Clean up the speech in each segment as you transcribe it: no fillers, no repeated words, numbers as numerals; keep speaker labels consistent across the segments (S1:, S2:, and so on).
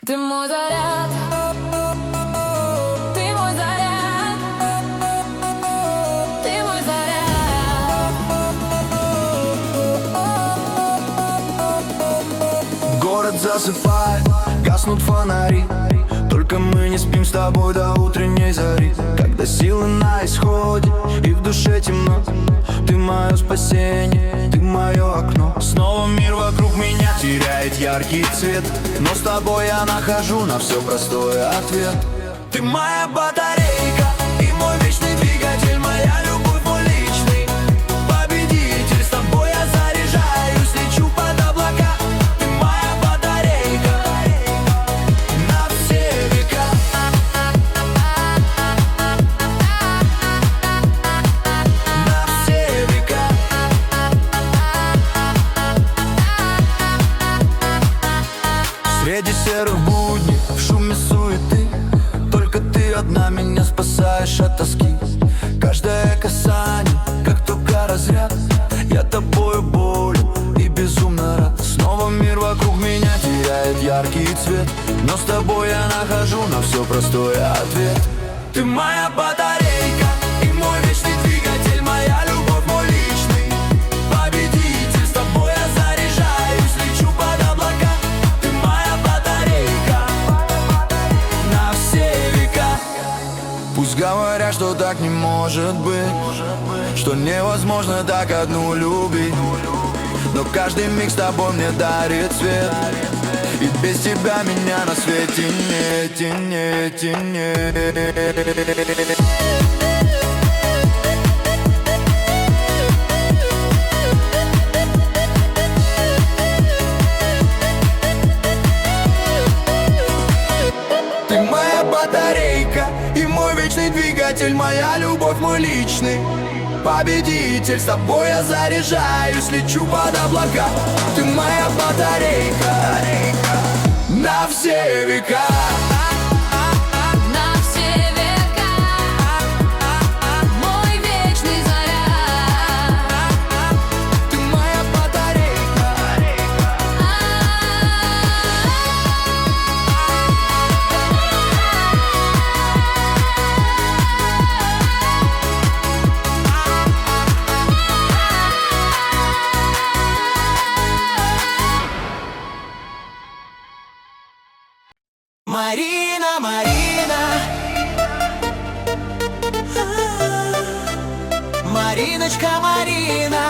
S1: Ты мой заряд, ты мой заряд, ты мой заряд.
S2: Город засыпает, гаснут фонари. Только мы не спим с тобой до утренней зари. Когда силы на исходе и в душе темно, ты мое спасение, ты мое окно. Снова мир вокруг меня теряет яркий цвет, но с тобой я нахожу на все простой ответ. Ты моя батарейка и мой вечный двигатель, моя любовь, мой личный победитель. С тобой я заряжаюсь, лечу под облака. Ты моя батарейка на все века. На все века. Среди серых будней, в шуме суеты, только ты одна меня спасаешь от тоски. Каждое касание, как только разряд, я тобою болен и безумно рад. Снова мир вокруг меня теряет яркий цвет, но с тобой я нахожу на все простой ответ. Ты моя батарейка и мой вечный двигатель, моя любовь, мой личный победитель. С тобой я заряжаюсь, лечу под облака. Ты моя батарейка на все века. Пусть говорят, что так не может быть, что невозможно так одну любить, но каждый миг с тобой мне дарит свет, и без тебя меня на свете нет, нет, нет. Ты моя батарейка и мой вечный двигатель, моя любовь, мой личный победитель. С тобой я заряжаюсь, лечу под облака. Ты моя батарейка на все века.
S1: На все века, мой вечный заряд.
S2: Ты моя батарейка.
S3: Марина, Марина, Мариночка, Марина.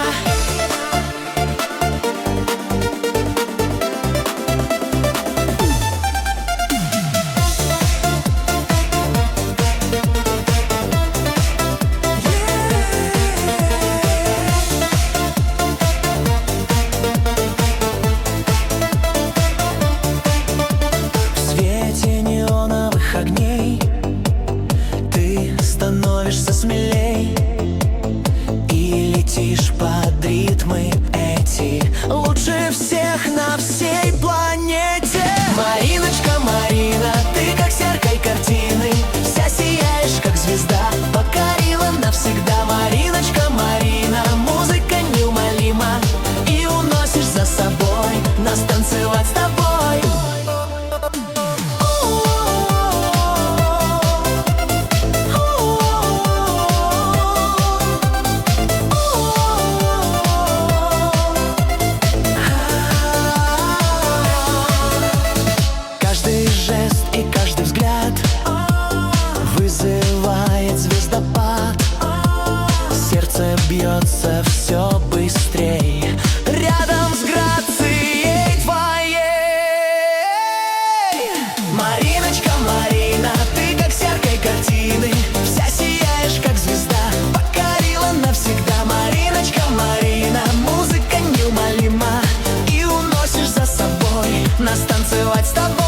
S3: В свете неоновых огней ты становишься смелей и летишь под ритмы эти, лучше всех на всей планете. Мариночка, Марина, ты как зеркало картины, вся сияешь, как звезда, покорила навсегда. Мариночка, Марина, музыка неумолима, и уносишь за собой нас танцевать с тобой. Каждый жест и каждый взгляд вызывает звездопад. Сердце бьется все быстрее рядом с грацией твоей. Мариночка, Марина, ты как зеркало картины, вся сияешь, как звезда, покорила навсегда. Мариночка, Марина, музыка неумолима, и уносишь за собой нас танцевать с тобой.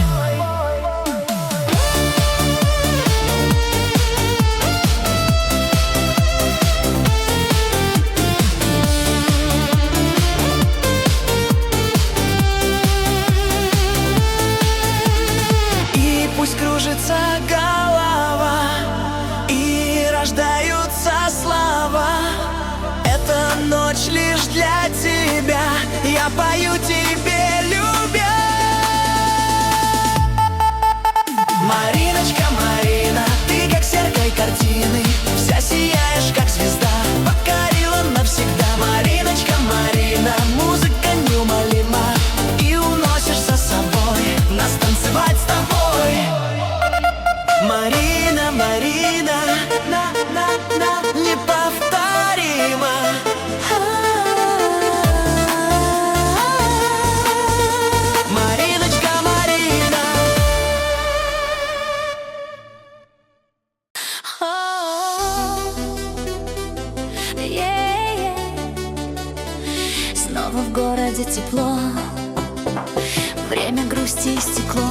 S3: И пусть кружится голова и рождаются слова, эта ночь лишь для тебя, я пою тебе, любя.
S1: тепло, время грусти истекло.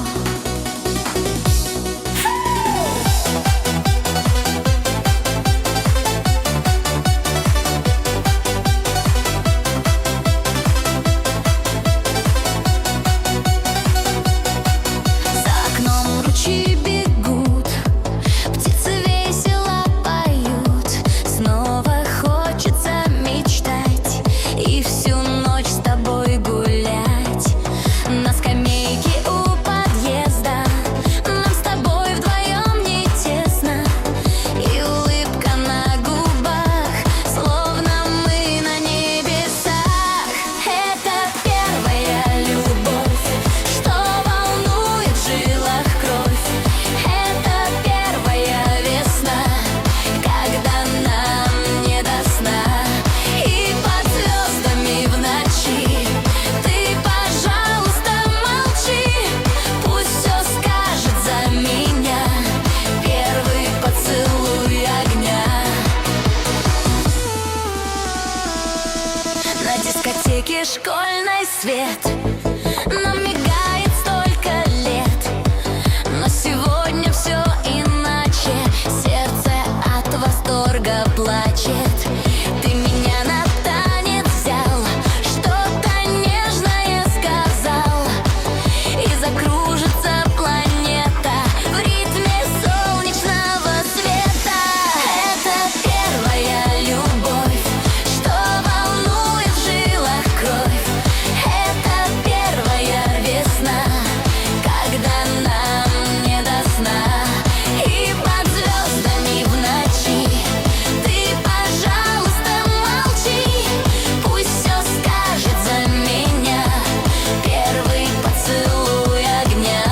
S1: На дискотеке школьный свет нам мигает столько лет, но сегодня все иначе. Сердце от восторга плачет. Ты меня на танец взял, что-то нежное сказал, и закружится планета в ритме солнечного света. Это первая любовь, что волнует в жилах кровь. Это первая весна, когда нам не до сна. И под звездами в ночи ты, пожалуйста, молчи. Пусть все скажет за меня первый поцелуй огня.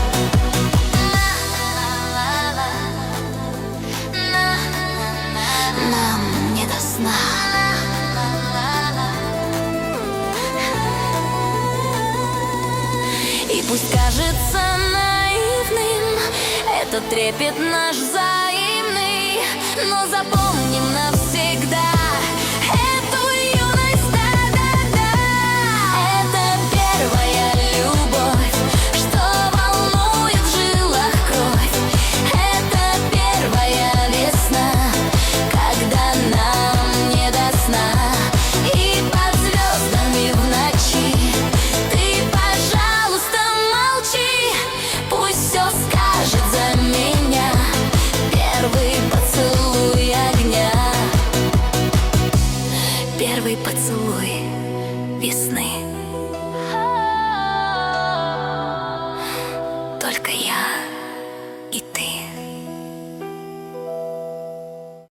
S1: Нам не до сна. И пусть кажется наивным этот трепет наш взаимный, но запомним навсегда эту юность, да-да-да. Это первая любовь, что волнует в жилах кровь. Это первая весна, когда нам не до сна. И под звездами в ночи ты, пожалуйста, молчи. Пусть все скажет за меня первый поцелуй огня. Первый поцелуй.